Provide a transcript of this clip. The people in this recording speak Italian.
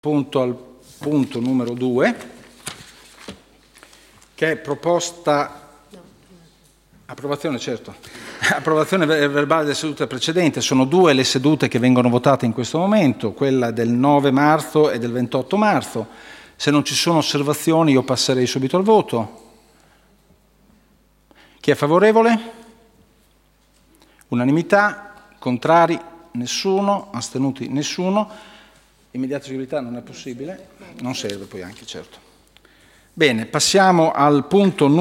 Punto al punto numero 2, che è proposta approvazione, certo, approvazione verbale delle sedute precedenti. Sono due le sedute che vengono votate in questo momento, quella del 9 marzo e del 28 marzo. Se non ci sono osservazioni io passerei subito al voto. Chi è favorevole? Unanimità, contrari nessuno, astenuti nessuno. Immediata eseguibilità non è possibile? Non serve poi anche, certo. Bene, passiamo al punto